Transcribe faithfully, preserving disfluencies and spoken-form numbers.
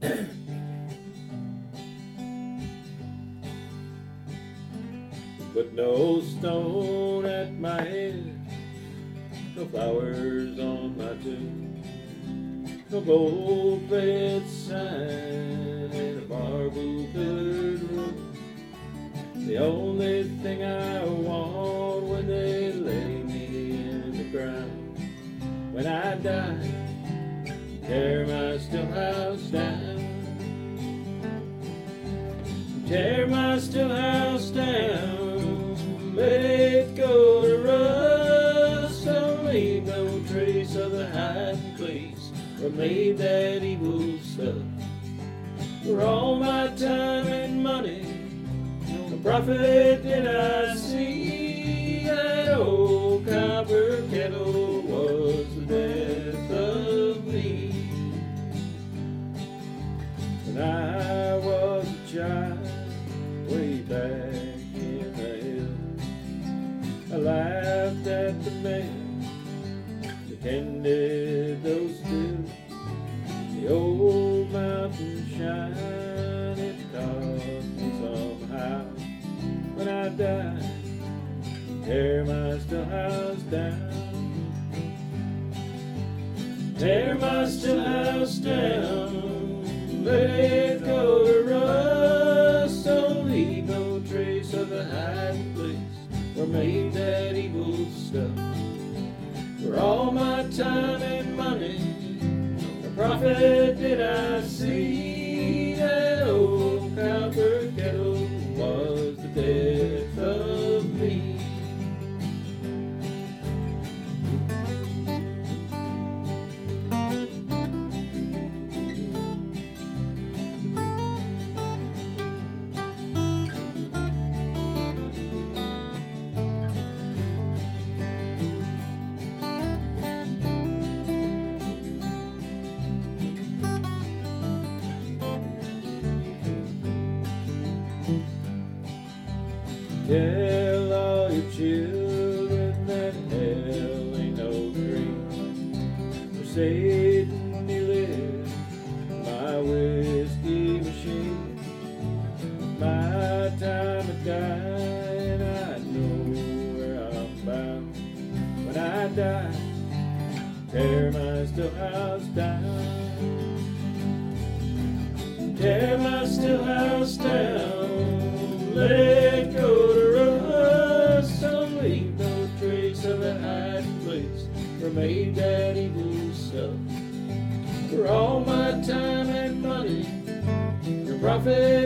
Put no stone at my head, no flowers on my tomb, no gold plated sign in a marble pillared room. The only thing I want when they lay me in the ground, when I die, tear my still house down. Tear my still house down, let it go to rust. Don't leave no trace of the hiding place where I made that evil stuff. For all my time and money, no profit did I see. That old copper kettle was the death of me. When I was a child, way back in the hills, I laughed at the man that tended those stills. The old mountain shine, it caught me somehow. When I die, tear my still house down. Tear my still house down, let it go to rust. Don't leave no trace of the hiding place where I made that evil stuff. For all my time and money, no profit did I see. That old copper kettle was the death of me. Tell all your children that hell ain't no dream. For Satan, he lives in my whiskey machine. My time of dying, I know where I'm bound. When I die, tear my still house down. Tear my still house down, let it go to rust. Don't leave no trace of a hiding place where I made that evil stuff. For all my time and money, your profit